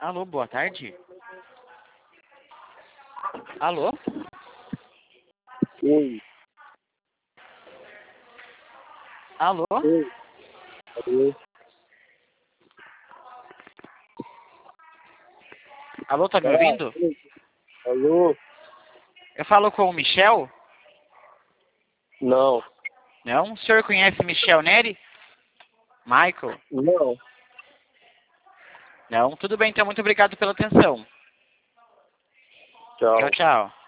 Alô, boa tarde. Alô? Oi. Alô? Oi. Alô? Alô, tá me ouvindo? Oi. Alô? Eu falo com o Michel? Não. Não? O senhor conhece Michel Neri? Michael? Não. Não? Tudo bem, então. Muito obrigado pela atenção. Tchau. Tchau, tchau.